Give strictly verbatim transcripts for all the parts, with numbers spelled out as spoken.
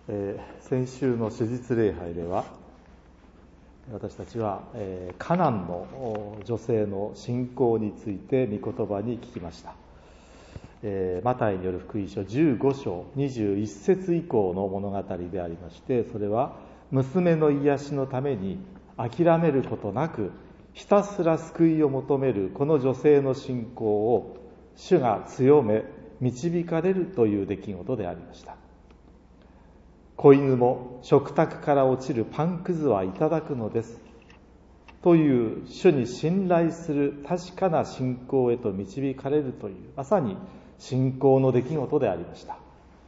えー、先週の主日礼拝では私たちは、えー、カナンの女性の信仰について御言葉に聞きました。えー、マタイによる福音書じゅうご章にじゅういち節以降の物語でありまして、それは娘の癒しのために諦めることなくひたすら救いを求めるこの女性の信仰を主が強め導かれるという出来事でありました。子犬も食卓から落ちるパンくずはいただくのですという主に信頼する確かな信仰へと導かれるという、まさに信仰の出来事でありました。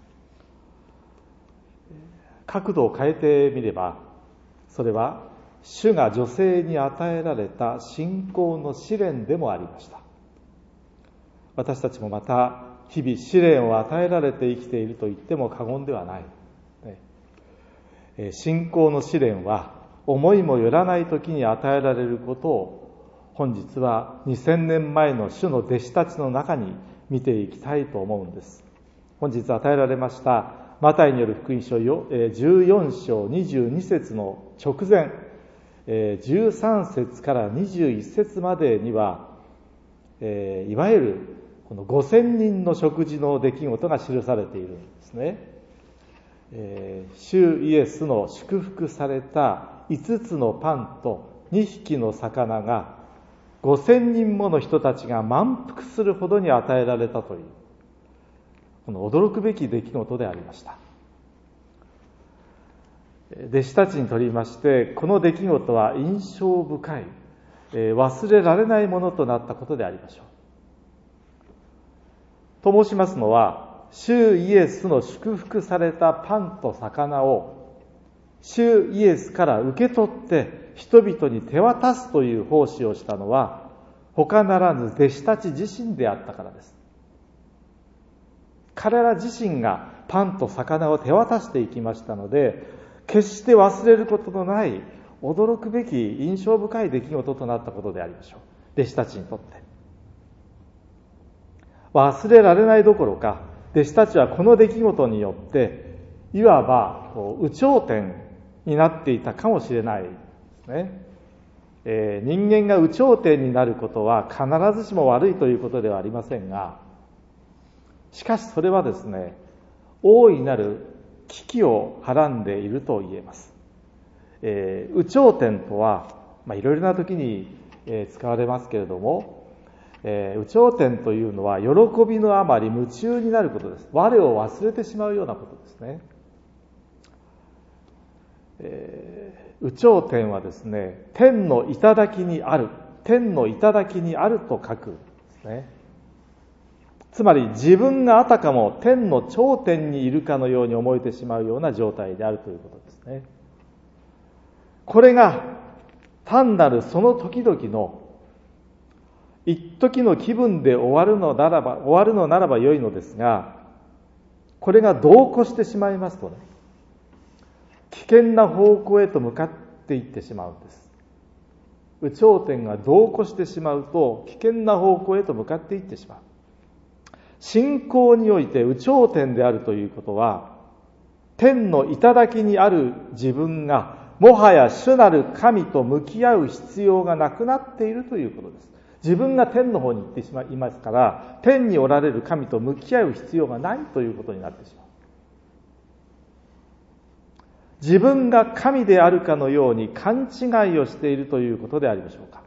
角度を変えてみれば、それは主が女性に与えられた信仰の試練でもありました。私たちもまた日々試練を与えられて生きていると言っても過言ではない。信仰の試練は思いもよらない時に与えられることを、本日はにせんねんまえの主の弟子たちの中に見ていきたいと思うんです。本日与えられましたマタイによる福音書じゅうよん章にじゅうに節の直前、じゅうさん節からにじゅういち節までには、いわゆるこのごせんにんの食事の出来事が記されているんですね。えー、主イエスの祝福されたいつつのパンとにひきの魚がごせんにんもの人たちが満腹するほどに与えられたという、この驚くべき出来事でありました。弟子たちにとりましてこの出来事は印象深い、えー、忘れられないものとなったことでありましょう。と申しますのは、主イエスの祝福されたパンと魚を主イエスから受け取って人々に手渡すという奉仕をしたのは他ならぬ弟子たち自身であったからです。彼ら自身がパンと魚を手渡していきましたので、決して忘れることのない驚くべき印象深い出来事となったことでありましょう。弟子たちにとって忘れられないどころか、弟子たちはこの出来事によっていわば有頂天になっていたかもしれないですね。えー、人間が有頂天になることは必ずしも悪いということではありませんが、しかしそれはですね、大いなる危機をはらんでいると言えます。えー、有頂天とは、まあ、いろいろな時に、えー、使われますけれども、えー、有頂天というのは喜びのあまり夢中になることです。我を忘れてしまうようなことですね。えー、有頂天はですね、天の頂にある、天の頂にあると書くですね。つまり自分があたかも天の頂点にいるかのように思えてしまうような状態であるということですね。これが単なるその時々の一時の気分で終わるのならば、終わるのならば良いのですが、これが度を越してしまいますとね、危険な方向へと向かっていってしまうんです。有頂天が度を越してしまうと、危険な方向へと向かっていってしまう。信仰において有頂天であるということは、天の頂にある自分がもはや主なる神と向き合う必要がなくなっているということです。自分が天の方に行ってしまいますから、天におられる神と向き合う必要がないということになってしまう。自分が神であるかのように勘違いをしているということでありましょうか。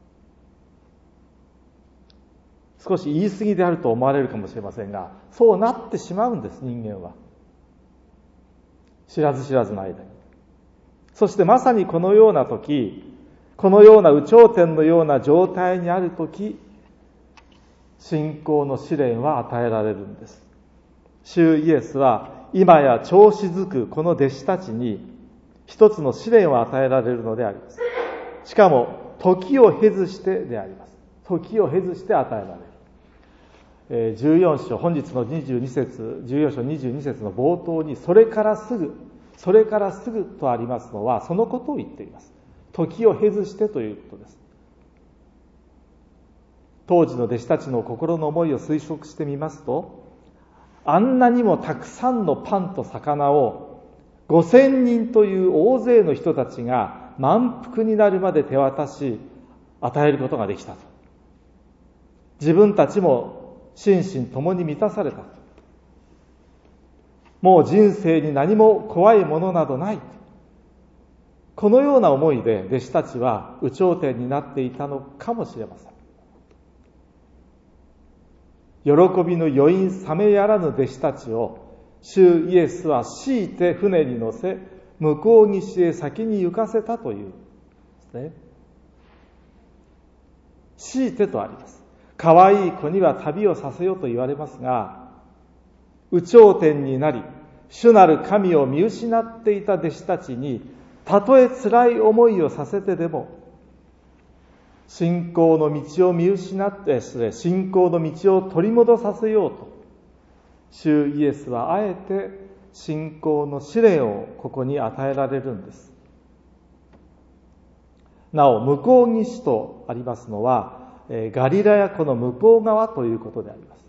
少し言い過ぎであると思われるかもしれませんが、そうなってしまうんです、人間は。知らず知らずの間に。そしてまさにこのような時、このような有頂天のような状態にあるとき、信仰の試練は与えられるんです。主イエスは今や調子づくこの弟子たちに一つの試練を与えられるのであります。しかも時を経ずしてであります。時を経ずして与えられる。じゅうよん章、本日のにじゅうに節、じゅうよん章にじゅうに節の冒頭に、それからすぐ、それからすぐとありますのは、そのことを言っています。時を経ずしてということです。当時の弟子たちの心の思いを推測してみますと、あんなにもたくさんのパンと魚をごせんにんという大勢の人たちが満腹になるまで手渡し与えることができたと。自分たちも心身ともに満たされたと。もう人生に何も怖いものなどない。このような思いで弟子たちは有頂天になっていたのかもしれません。喜びの余韻冷めやらぬ弟子たちを主イエスは強いて船に乗せ、向こう岸へ先に行かせたというですね。強いてとあります。可愛い子には旅をさせよと言われますが、有頂天になり、主なる神を見失っていた弟子たちに、たとえ辛い思いをさせてでも、信仰の道を見失って、信仰の道を取り戻させようと、主イエスはあえて信仰の試練をここに与えられるんです。なお、向こう岸とありますのは、ガリラヤ湖の向こう側ということであります。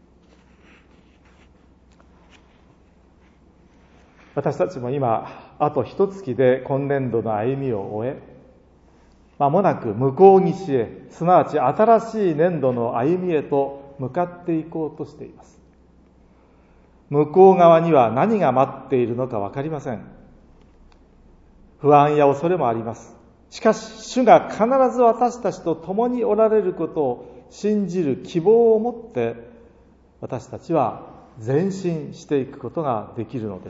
私たちも今、あと一月で今年度の歩みを終え、まもなく向こう岸へ、すなわち新しい年度の歩みへと向かっていこうとしています。向こう側には何が待っているのか分かりません。不安や恐れもあります。しかし、主が必ず私たちと共におられることを信じる希望を持って、私たちは前進していくことができるのです。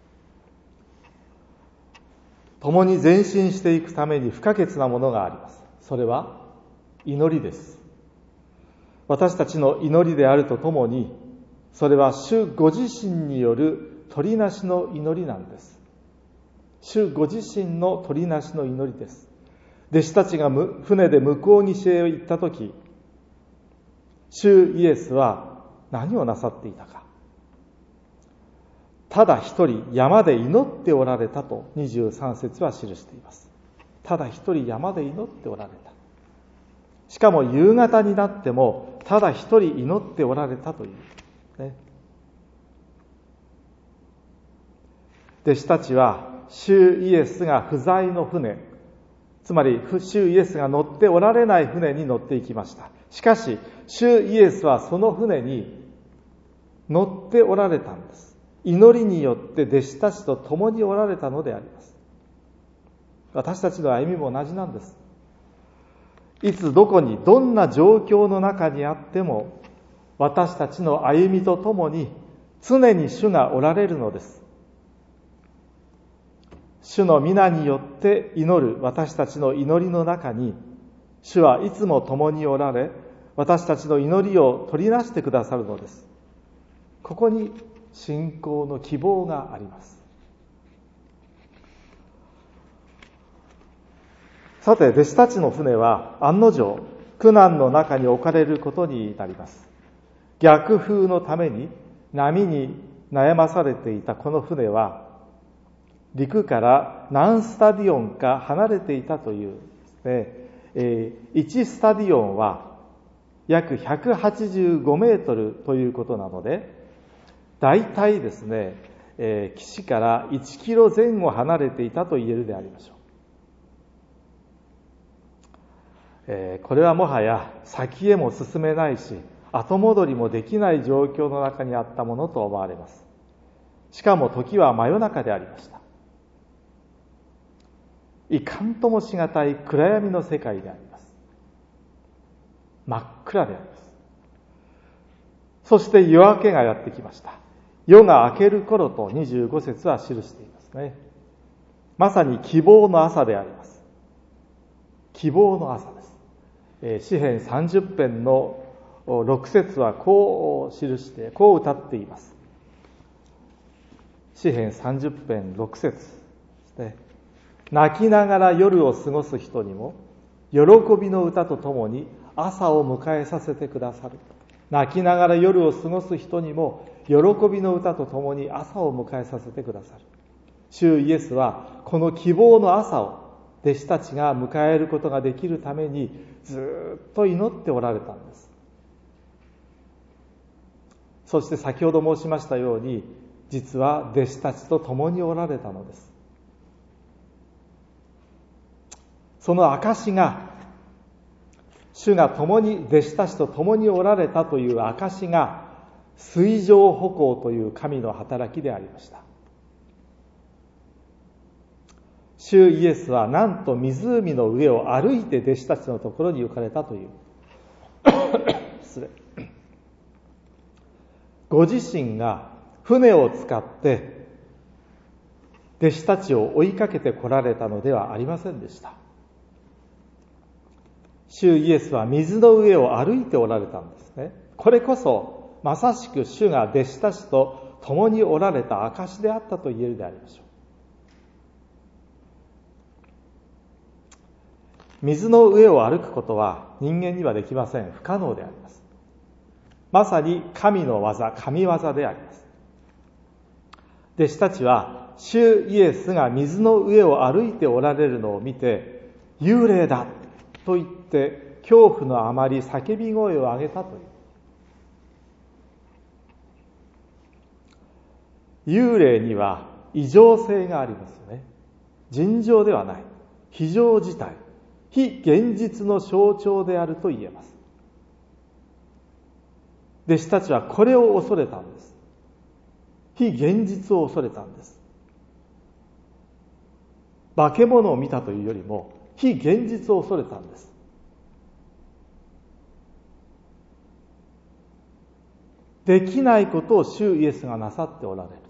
共に前進していくために不可欠なものがあります。それは祈りです。私たちの祈りであるとともに、それは主ご自身による取りなしの祈りなんです。主ご自身の取りなしの祈りです。弟子たちが船で向こう岸へ行ったとき、主イエスは何をなさっていたか。ただ一人山で祈っておられたとにじゅうさん節は記しています。ただ一人山で祈っておられた。しかも夕方になってもただ一人祈っておられたという、ね、弟子たちは主イエスが不在の船、つまり主イエスが乗っておられない船に乗っていきました。しかし主イエスはその船に乗っておられたんです。祈りによって弟子たちと共におられたのであります。私たちの歩みも同じなんです。いつどこにどんな状況の中にあっても、私たちの歩みとともに常に主がおられるのです。主の皆によって祈る私たちの祈りの中に、主はいつも共におられ、私たちの祈りを取りなしてくださるのです。ここに信仰の希望があります。さて、弟子たちの船は案の定苦難の中に置かれることになります。逆風のために波に悩まされていたこの船は、陸から何スタディオンか離れていたというですね、えー、いちスタディオンは約ひゃくはちじゅうごメートルということなので、大体ですね、えー、岸からいちキロ前後離れていたと言えるでありましょう。えー、これはもはや先へも進めないし、後戻りもできない状況の中にあったものと思われます。しかも時は真夜中でありました。いかんともしがたい暗闇の世界であります。真っ暗であります。そして夜明けがやってきました。夜が明ける頃とにじゅうご節は記していますね。まさに希望の朝であります。希望の朝です。えー、詩編さんじゅっ編のろく節はこう記して、こう歌っています。詩編さんじゅっ編ろく節ですね。泣きながら夜を過ごす人にも、喜びの歌とともに朝を迎えさせてくださる。泣きながら夜を過ごす人にも、喜びの歌とともに朝を迎えさせてくださる。主イエスはこの希望の朝を弟子たちが迎えることができるためにずっと祈っておられたんです。そして先ほど申しましたように、 実は弟子たちと共におられたのです。その証が、主が共に弟子たちと共におられたという証が、水上歩行という神の働きでありました。主イエスはなんと湖の上を歩いて弟子たちのところに行かれたという失礼ご自身が船を使って弟子たちを追いかけて来られたのではありませんでした。主イエスは水の上を歩いておられたんですね。これこそまさしく主が弟子たちと共におられた証であったと言えるでありましょう。水の上を歩くことは人間にはできません。不可能であります。まさに神の技、神業であります。弟子たちは主イエスが水の上を歩いておられるのを見て、幽霊だと言って恐怖のあまり叫び声を上げたという。幽霊には異常性がありますよね。尋常ではない、非常事態、非現実の象徴であると言えます。弟子たちはこれを恐れたんです。非現実を恐れたんです。化け物を見たというよりも非現実を恐れたんです。できないことを主イエスがなさっておられると。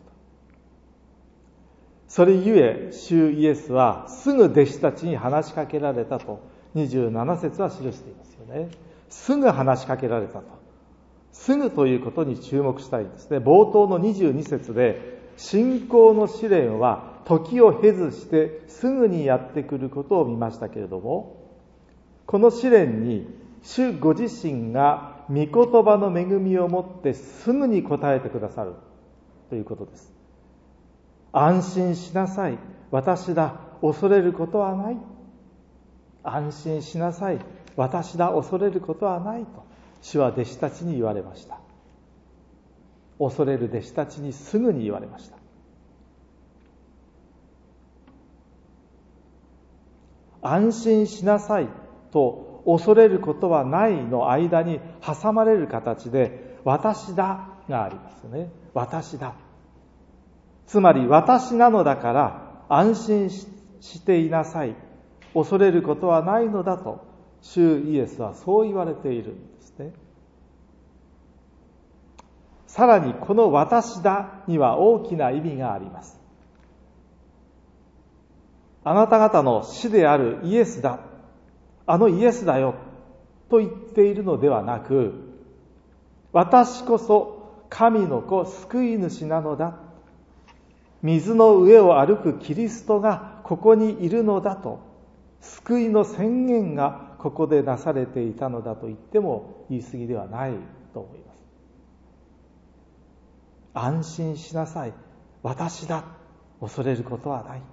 それゆえ主イエスはすぐ弟子たちに話しかけられたとにじゅうなな節は記していますよね。すぐ話しかけられたと。すぐということに注目したいんですね。冒頭のにじゅうに節で、信仰の試練は時を経ずしてすぐにやってくることを見ましたけれども、この試練に主ご自身が御言葉の恵みをもってすぐに応えてくださるということです。安心しなさい、私だ、恐れることはない。安心しなさい、私だ、恐れることはないと主は弟子たちに言われました。恐れる弟子たちにすぐに言われました。安心しなさいと恐れることはないの間に挟まれる形で私だがありますね。私だ。つまり私なのだから安心 し, していなさい。恐れることはないのだと主イエスはそう言われているんですね。さらにこの私だには大きな意味があります。あなた方の主であるイエスだ、あのイエスだよと言っているのではなく、私こそ神の子救い主なのだ、水の上を歩くキリストがここにいるのだと、救いの宣言がここでなされていたのだと言っても言い過ぎではないと思います。安心しなさい、私だ、恐れることはない。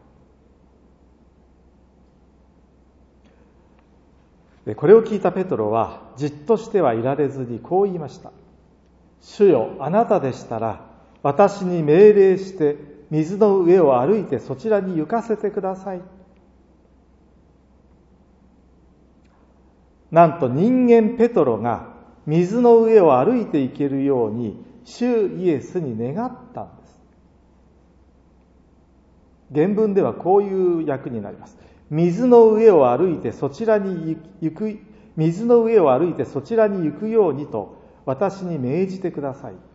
でこれを聞いたペトロはじっとしてはいられずにこう言いました。主よ、あなたでしたら私に命令して水の上を歩いてそちらに行かせてください。なんと人間ペトロが水の上を歩いていけるように主イエスに願ったんです。原文ではこういう訳になります。水の上を歩いてそちらに行く、水の上を歩いてそちらに行くようにと私に命じてください。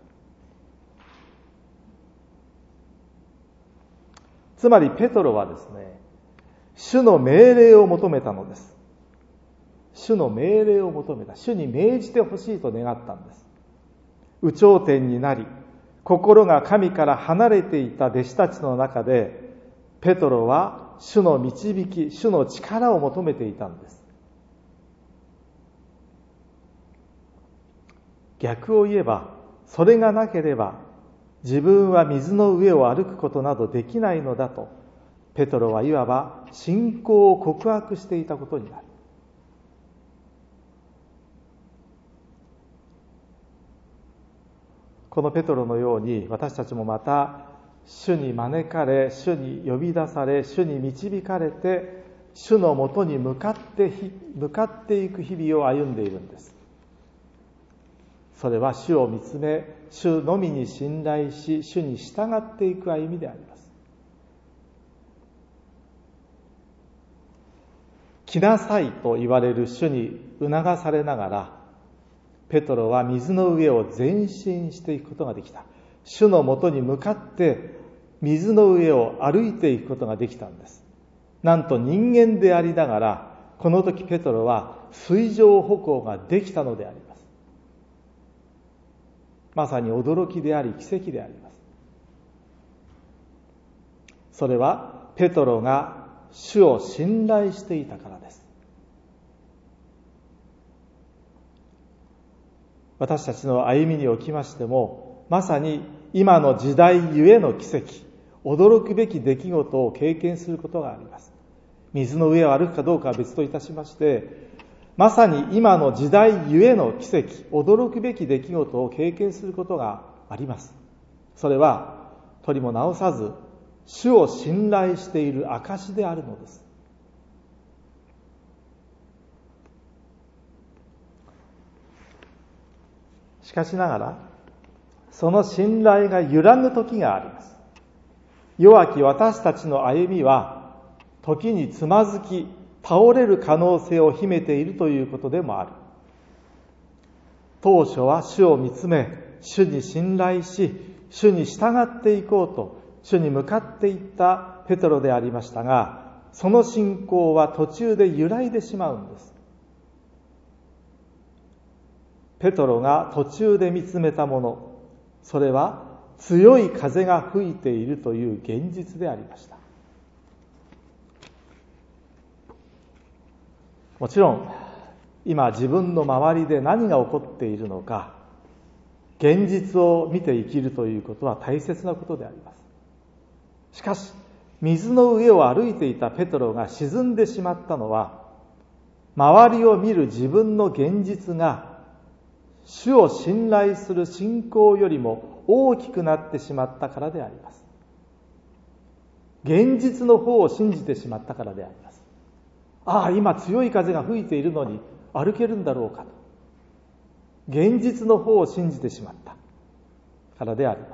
つまりペトロはですね、主の命令を求めたのです。主の命令を求めた。主に命じてほしいと願ったんです。有頂天になり、心が神から離れていた弟子たちの中で、ペトロは主の導き、主の力を求めていたんです。逆を言えば、それがなければ自分は水の上を歩くことなどできないのだと、ペトロはいわば信仰を告白していたことになる。ここのペトロのように私たちもまた主に招かれ、主に呼び出され、主に導かれて、主のもとに向かって向かっていく日々を歩んでいるんです。それは主を見つめ、主のみに信頼し、主に従っていく歩みであります。来なさいと言われる主に促されながら、ペトロは水の上を前進していくことができた。主のもとに向かって水の上を歩いていくことができたんです。なんと人間でありながら、この時ペトロは水上歩行ができたのであります。まさに驚きであり奇跡であります。それはペトロが主を信頼していたからです。私たちの歩みにおきましても、まさに今の時代ゆえの奇跡、驚くべき出来事を経験することがあります。水の上を歩くかどうかは別といたしまして、まさに今の時代ゆえの奇跡、驚くべき出来事を経験することがあります。それは取りも直さず、主を信頼している証であるのです。しかしながら、その信頼が揺らぐ時があります。弱き私たちの歩みは、時につまずき、倒れる可能性を秘めているということでもある。当初は主を見つめ、主に信頼し、主に従っていこうと、主に向かっていったペトロでありましたが、その信仰は途中で揺らいでしまうんです。ペトロが途中で見つめたもの、それは強い風が吹いているという現実でありました。もちろん今自分の周りで何が起こっているのか、現実を見て生きるということは大切なことであります。しかし水の上を歩いていたペトロが沈んでしまったのは、周りを見る自分の現実が主を信頼する信仰よりも大きくなってしまったからであります。現実の方を信じてしまったからであります。ああ、今強い風が吹いているのに歩けるんだろうかと。現実の方を信じてしまったからであります。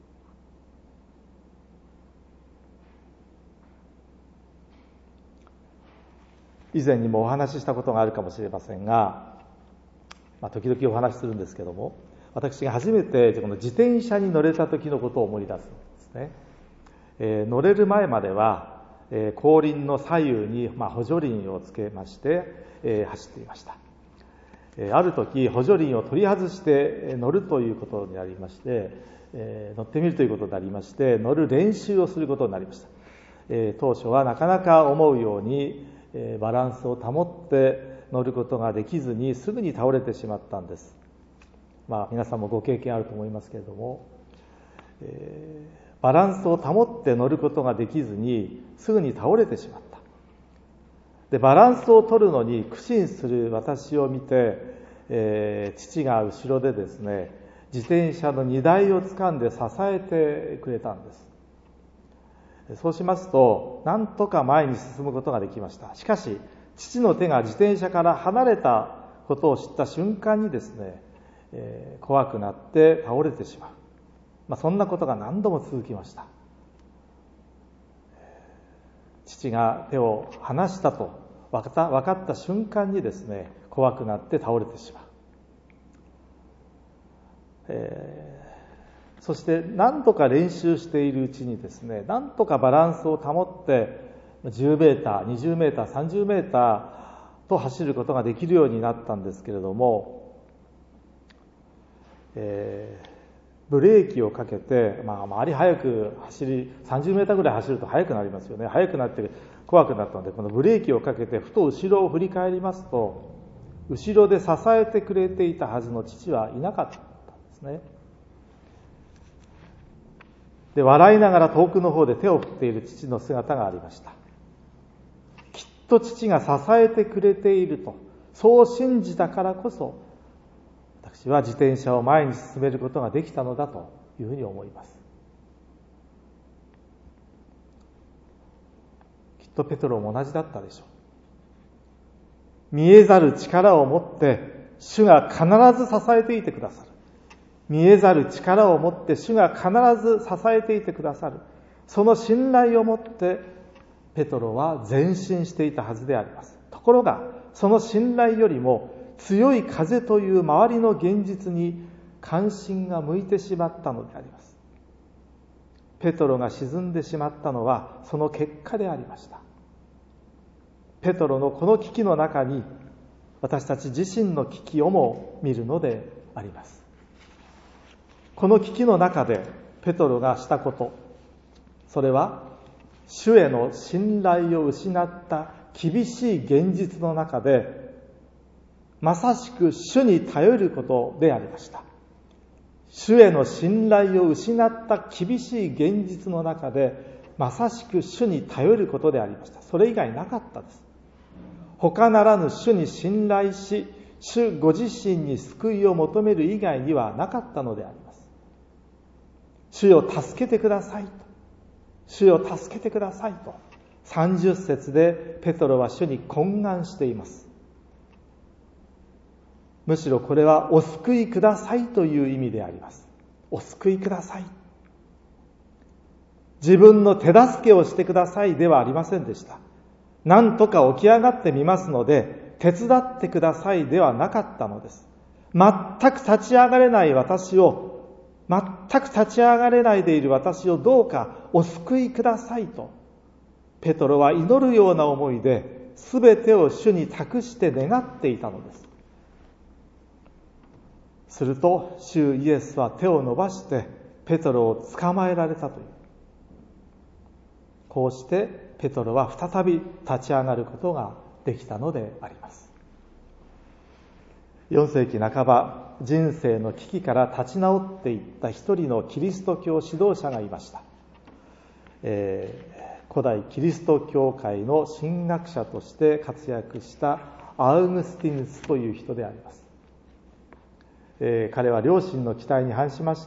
以前にもお話ししたことがあるかもしれませんが、まあ、時々お話しするんですけども、私が初めてこの自転車に乗れた時のことを思い出すんですね。えー、乗れる前までは、えー、後輪の左右に、まあ、補助輪をつけまして、えー、走っていました。えー、ある時補助輪を取り外して乗るということになりまして、えー、乗ってみるということになりまして乗る練習をすることになりました。えー、当初はなかなか思うように、えー、バランスを保って乗ることができずにすぐに倒れてしまったんです。まあ皆さんもご経験あると思いますけれども、えー、バランスを保って乗ることができずにすぐに倒れてしまった。で、バランスを取るのに苦心する私を見て、えー、父が後ろでですね、自転車の荷台を掴んで支えてくれたんです。そうしますと、なんとか前に進むことができました。しかし、父の手が自転車から離れたことを知った瞬間にですね、えー、怖くなって倒れてしまう。まあ、そんなことが何度も続きました。父が手を離したと分かった、分かった瞬間にですね、怖くなって倒れてしまう。えーそして何とか練習しているうちにですね、何とかバランスを保ってじゅうメーター、にじゅうメーター、さんじゅうメーターと走ることができるようになったんですけれども、えー、ブレーキをかけて、まあ、あまり速く走り、さんじゅうメーターぐらい走ると速くなりますよね。速くなって怖くなったので、このブレーキをかけてふと後ろを振り返りますと、後ろで支えてくれていたはずの父はいなかったんですね。で、笑いながら遠くの方で手を振っている父の姿がありました。きっと父が支えてくれていると、そう信じたからこそ、 私は自転車を前に進めることができたのだというふうに思います。きっとペトロも同じだったでしょう。見えざる力を持って主が必ず支えていてくださる。見えざる力を持って主が必ず支えていてくださる。その信頼を持ってペトロは前進していたはずであります。ところがその信頼よりも強い風という周りの現実に関心が向いてしまったのであります。ペトロが沈んでしまったのはその結果でありました。ペトロのこの危機の中に私たち自身の危機をも見るのであります。この危機の中でペトロがしたこと、それは主への信頼を失った厳しい現実の中でまさしく主に頼ることでありました。主への信頼を失った厳しい現実の中でまさしく主に頼ることでありました。それ以外なかったです。他ならぬ主に信頼し、主ご自身に救いを求める以外にはなかったのであります。主よ助けてくださいと、主よ助けてくださいとさんじゅっ節でペトロは主に懇願しています。むしろこれはお救いくださいという意味であります。お救いください。自分の手助けをしてくださいではありませんでした。なんとか起き上がってみますので手伝ってくださいではなかったのです。全く立ち上がれない私を、全く立ち上がれないでいる私をどうかお救いくださいと、ペトロは祈るような思いで全てを主に託して願っていたのです。すると主イエスは手を伸ばしてペトロを捕まえられたという。こうしてペトロは再び立ち上がることができたのであります。よん世紀半ば、人生の危機から立ち直っていった一人のキリスト教指導者がいました。えー、古代キリスト教会の神学者として活躍したアウグスティヌスという人であります。えー、彼は両親の期待に反しまして、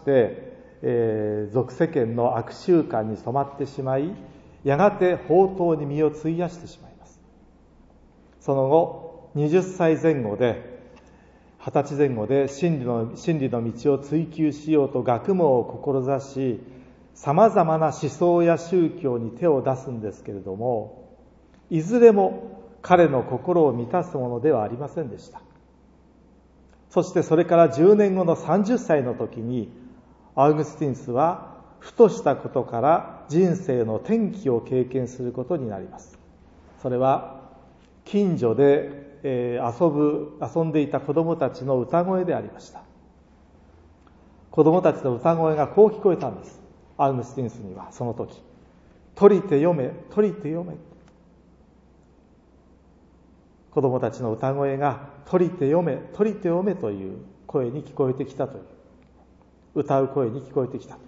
えー、俗世間の悪習慣に染まってしまい、やがて放蕩に身を費やしてしまいます。その後にじゅっさいぜん後ではたち前後で真理の真理の道を追求しようと学問を志し、さまざまな思想や宗教に手を出すんですけれども、いずれも彼の心を満たすものではありませんでした。そしてそれからじゅうねんごのさんじゅっさいの時にアウグスティヌスはふとしたことから人生の転機を経験することになります。それは近所で、えー、遊ぶ遊んでいた子供たちの歌声でありました。子供たちの歌声がこう聞こえたんです。アウグスティヌスにはその時、取りて読め、取りて読め、子供たちの歌声が取りて読め、取りて読めという声に聞こえてきたという、歌う声に聞こえてきた。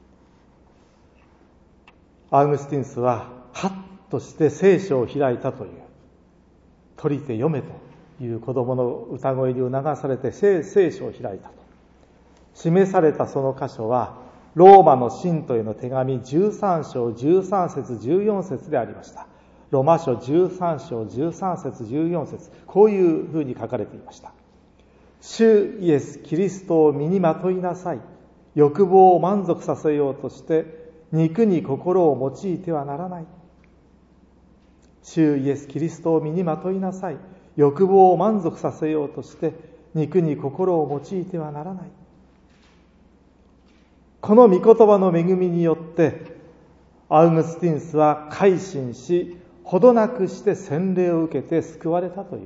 アウグスティヌスはハッとして聖書を開いたという、取りて読めという子供の歌声に促されて聖書を開いたと示されたその箇所はローマの信徒への手紙じゅうさん章じゅうさん節じゅうよん節でありました。ローマ書じゅうさん章じゅうさん節じゅうよん節、こういうふうに書かれていました。主イエスキリストを身にまといなさい。欲望を満足させようとして肉に心を用いてはならない。主イエスキリストを身にまといなさい。欲望を満足させようとして肉に心を用いてはならない。この御言葉の恵みによってアウグスティヌスは改心し、ほどなくして洗礼を受けて救われたという。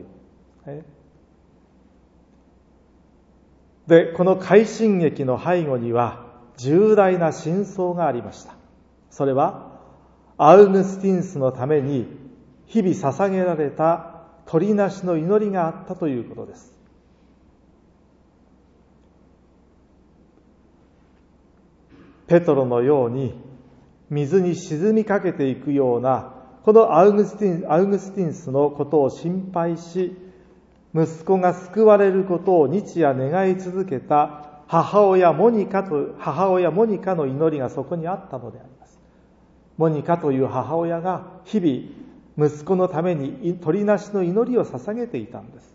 で、この改心劇の背後には重大な真相がありました。それはアウグスティヌスのために日々捧げられた取りなしの祈りがあったということです。ペトロのように水に沈みかけていくようなこのアウグスティン、アウグスティヌスのことを心配し、 息子が救われることを日夜願い続けた母親モニカと母親モニカの祈りがそこにあったのであります。モニカという母親が日々息子のために取りなしの祈りを捧げていたんです。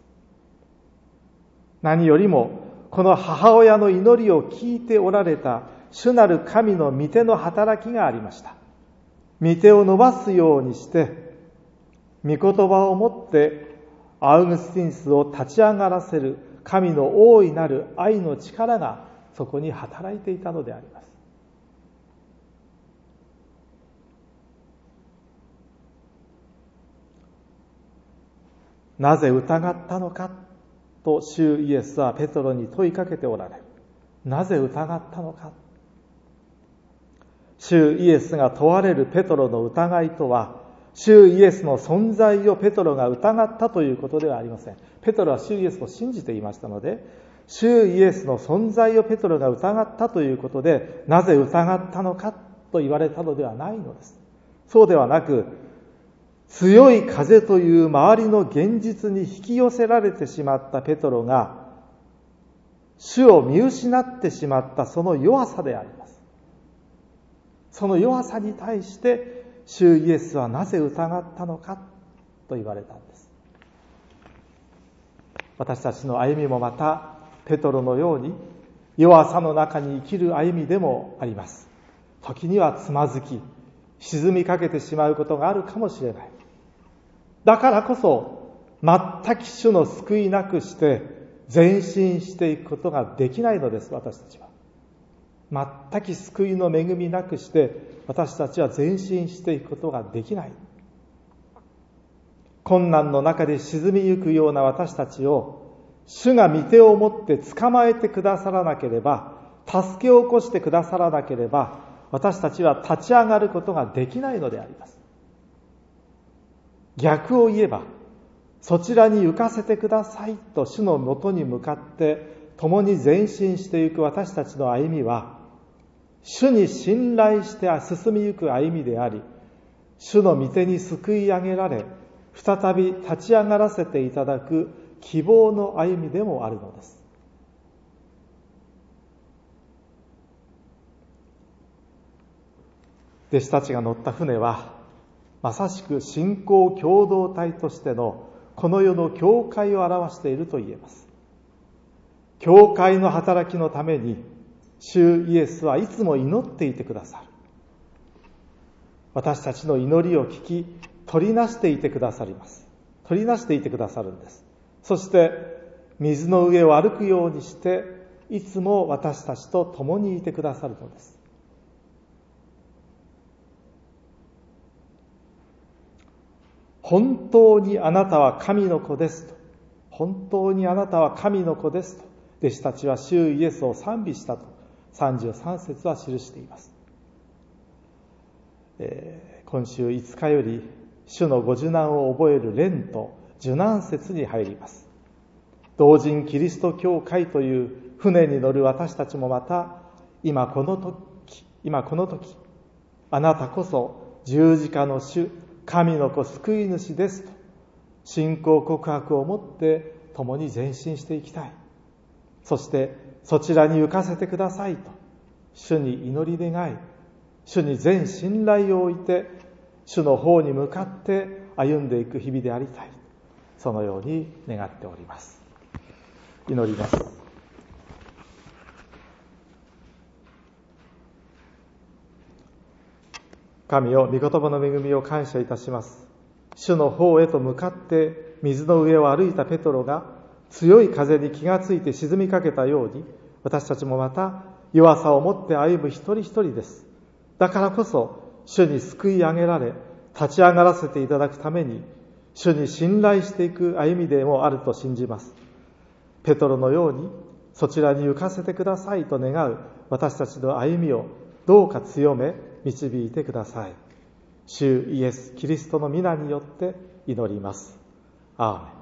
何よりもこの母親の祈りを聞いておられた主なる神の御手の働きがありました。御手を伸ばすようにして御言葉をもってアウグスティヌスを立ち上がらせる神の大いなる愛の力がそこに働いていたのであります。なぜ疑ったのかと主イエスはペトロに問いかけておられる。なぜ疑ったのか。主イエスが問われるペトロの疑いとは、主イエスの存在をペトロが疑ったということではありません。ペトロは主イエスを信じていましたので、主イエスの存在をペトロが疑ったということで、なぜ疑ったのかと言われたのではないのです。そうではなく、強い風という周りの現実に引き寄せられてしまったペトロが、主を見失ってしまったその弱さであります。その弱さに対して、主イエスはなぜ疑ったのかと言われたんです。私たちの歩みもまたペトロのように弱さの中に生きる歩みでもあります。時にはつまずき沈みかけてしまうことがあるかもしれない。だからこそ全く主の救いなくして前進していくことができないのです。私たちは全く救いの恵みなくして私たちは前進していくことができない。困難の中で沈みゆくような私たちを主が御手を持って捕まえてくださらなければ、助けを起こしてくださらなければ、私たちは立ち上がることができないのであります。逆を言えば、そちらに浮かせてくださいと主のもとに向かって共に前進していく私たちの歩みは、主に信頼して進みゆく歩みであり、主の御手に救い上げられ、再び立ち上がらせていただく希望の歩みでもあるのです。弟子たちが乗った船は、まさしく信仰共同体としてのこの世の教会を表していると言えます。教会の働きのために、主イエスはいつも祈っていてくださる。私たちの祈りを聞き、取りなしていてくださります。取りなしていてくださるんです。そして、水の上を歩くようにして、いつも私たちと共にいてくださるのです。本当にあなたは神の子ですと。本当にあなたは神の子ですと。弟子たちは主イエスを賛美したと。さんじゅうさん節は記しています。えー、今週いつかより主のご受難を覚えるレント受難節に入ります。同人キリスト教会という船に乗る私たちもまた今この時今この時あなたこそ十字架の主神の子救い主ですと信仰告白を持って共に前進していきたい。そしてそちらに浮かせてくださいと主に祈り願い、主に全信頼を置いて主の方に向かって歩んでいく日々でありたい、そのように願っております。祈ります。神よ、御言葉の恵みを感謝いたします。主の方へと向かって水の上を歩いたペトロが強い風に気がついて沈みかけたように、私たちもまた弱さを持って歩む一人一人です。だからこそ主に救い上げられ立ち上がらせていただくために主に信頼していく歩みでもあると信じます。ペトロのようにそちらに浮かせてくださいと願う私たちの歩みをどうか強め導いてください。主イエス・キリストの皆によって祈ります。アーメン。